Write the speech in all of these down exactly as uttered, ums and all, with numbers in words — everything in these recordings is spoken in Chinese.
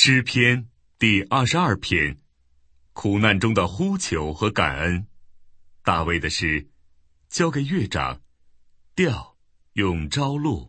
诗篇第二十二篇，苦难中的呼求和感恩。大卫的诗，交给乐长，调用朝露。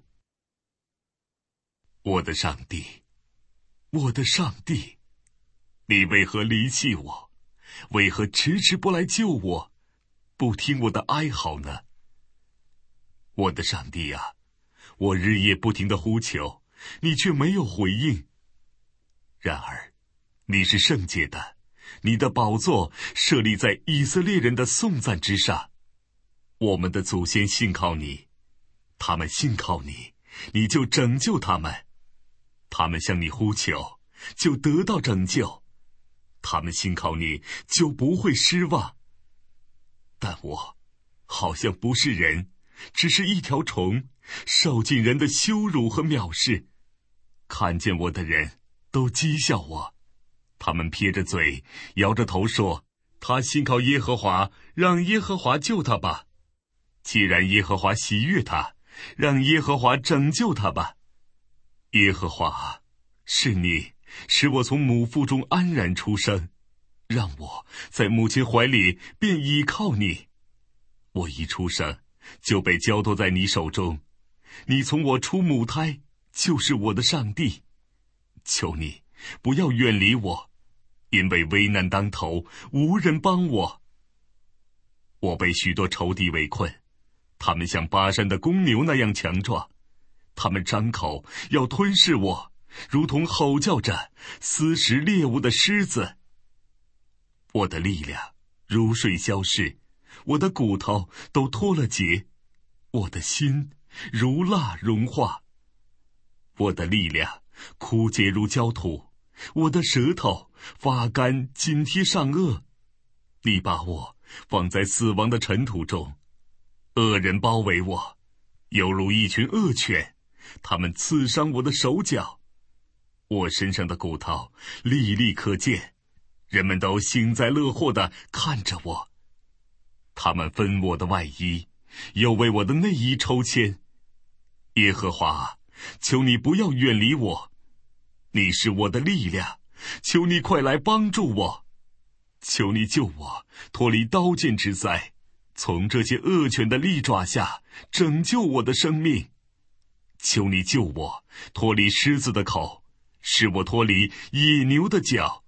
我的上帝，我的上帝，你为何离弃我？为何迟迟不来救我，不听我的哀嚎呢？我的上帝啊，我日夜不停地呼求，你却没有回应。然而，你是圣洁的，你的宝座设立在以色列人的颂赞之上。我们的祖先信靠你，他们信靠你，你就拯救他们。他们向你呼求，就得到拯救。他们信靠你，就不会失望。但我好像不是人，只是一条虫，受尽人的羞辱和藐视。看见我的人都讥笑我，他们撇着嘴，摇着头说，他信靠耶和华，让耶和华救他吧。既然耶和华喜悦他，让耶和华拯救他吧。耶和华，是你使我从母腹中安然出生，让我在母亲怀里便倚靠你。我一出生就被交托在你手中，你从我出母胎就是我的上帝。求你不要远离我，因为危难当头，无人帮我。我被许多仇敌围困，他们像巴山的公牛那样强壮，他们张口要吞噬我，如同吼叫着撕食猎物的狮子。我的力量如水消逝，我的骨头都脱了节，我的心如蜡融化。我的力量枯竭如焦土，我的舌头发干紧贴上颚。你把我放在死亡的尘土中，恶人包围我，犹如一群恶犬，他们刺伤我的手脚。我身上的骨头历历可见，人们都幸灾乐祸地看着我。他们分我的外衣，又为我的内衣抽签。耶和华，求你不要远离我，你是我的力量，求你快来帮助我。求你救我脱离刀剑之灾，从这些恶犬的利爪下拯救我的生命。求你救我脱离狮子的口，使我脱离野牛的脚。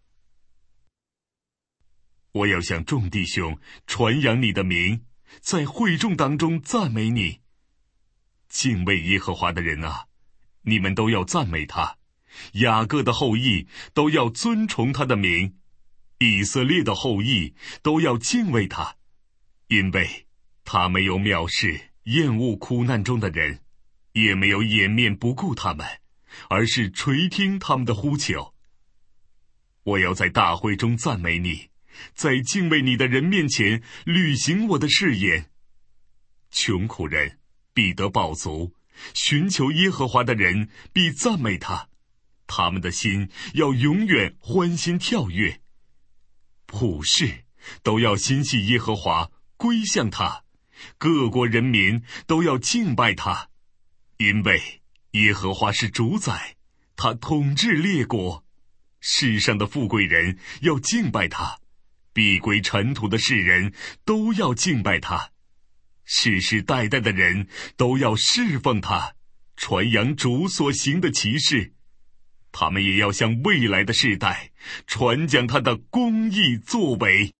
我要向众弟兄传扬你的名，在会众当中赞美你。敬畏耶和华的人啊，你们都要赞美他，雅各的后裔都要尊崇他的名，以色列的后裔都要敬畏他，因为他没有藐视厌恶苦难中的人，也没有掩面不顾他们，而是垂听他们的呼求。我要在大会中赞美你，在敬畏你的人面前履行我的誓言。穷苦人必得饱足，寻求耶和华的人必赞美他，他们的心要永远欢欣跳跃。普世都要心系耶和华，归向他，各国人民都要敬拜他，因为耶和华是主宰，他统治列国。世上的富贵人要敬拜他，必归尘土的世人都要敬拜他。世世代代的人都要侍奉他，传扬主所行的奇事。他们也要向未来的世代传讲他的公义作为。